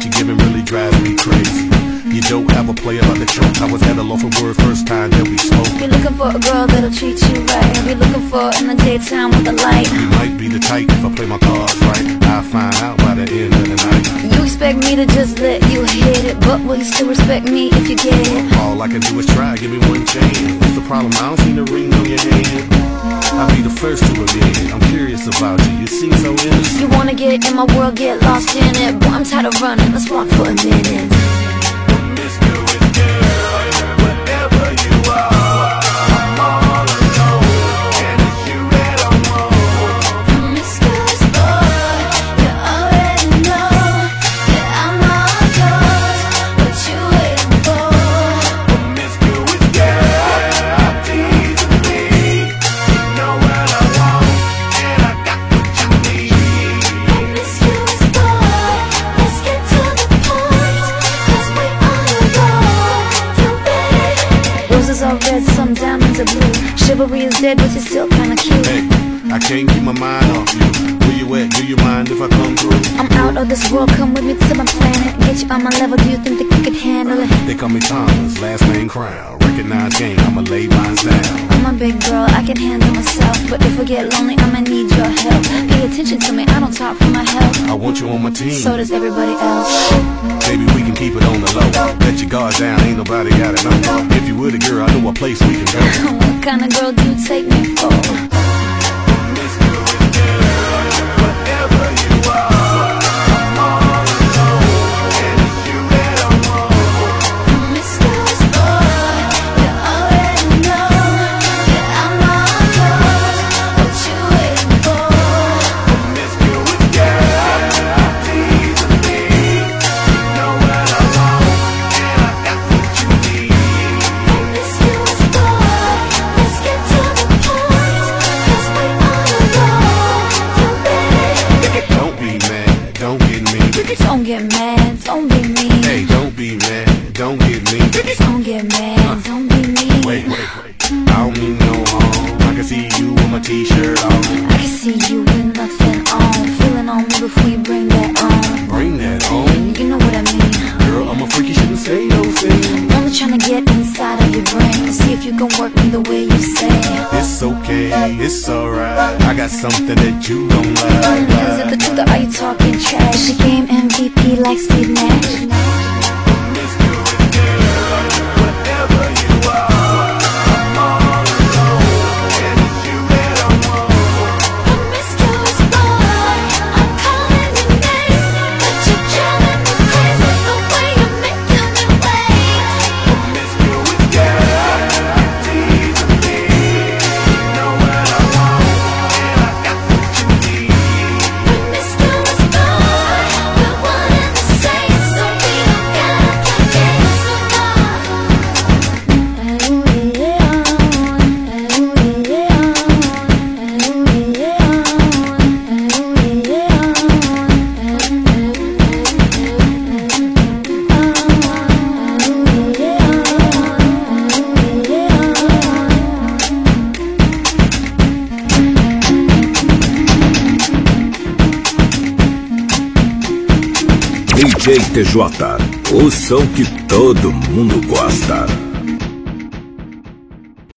that you're giving really drives me crazy. You don't have a play about the choke. I was at a loss for words first time that we spoke. You're looking for a girl that'll treat you right. I'll be looking for in the daytime with the light. You might be the type if I play my cards right. I'll find out by the end of the night. You expect me to just let you hit it, but will you still respect me if you get it? All I can do is try, give me one chance. What's the problem? I don't see the ring on your hand. I'll be the first to admit it. I'm curious about you, you seem so innocent. You wanna get in my world, get lost in it. Boy, I'm tired of running, let's walk for a minute. Roses are red, some diamonds are blue. Chivalry is dead, but you're still kinda cute. Hey, I can't keep my mind off you. Where you at? Do you mind if I come through? I'm out of this world, come with me to my planet. Get you on my level, do you think that you could handle it? They call me Thomas, last name Crown. Recognize game, I'ma lay mines down. I'm a big girl, I can handle myself. But if I get lonely, I'ma need your help. Pay attention to me, I don't talk for my health. I want you on my team. So does everybody else. Baby, we can keep it on the low. Let your guard down, ain't nobody gotta know. If you were the girl, I know a place we can go. What kind of girl do you take me for? Don't get mad, don't be mean. Hey, don't be mad, don't get mean. Don't get mad, don't be mean. Wait, I don't mean no harm. I can see you with my t-shirt on. I can see you with nothing on. Feeling on me before you bring that on. Bring that on? You know what I mean. Girl, I'm a freak, you shouldn't say those things. Only trying to get inside of your brain to see if you can work me the way you say. It's okay, it's alright. I got something that you don't like. Is it the truth or are you talking trash? She game MVP like Steve Nash. DJ TJ, o som que todo mundo gosta.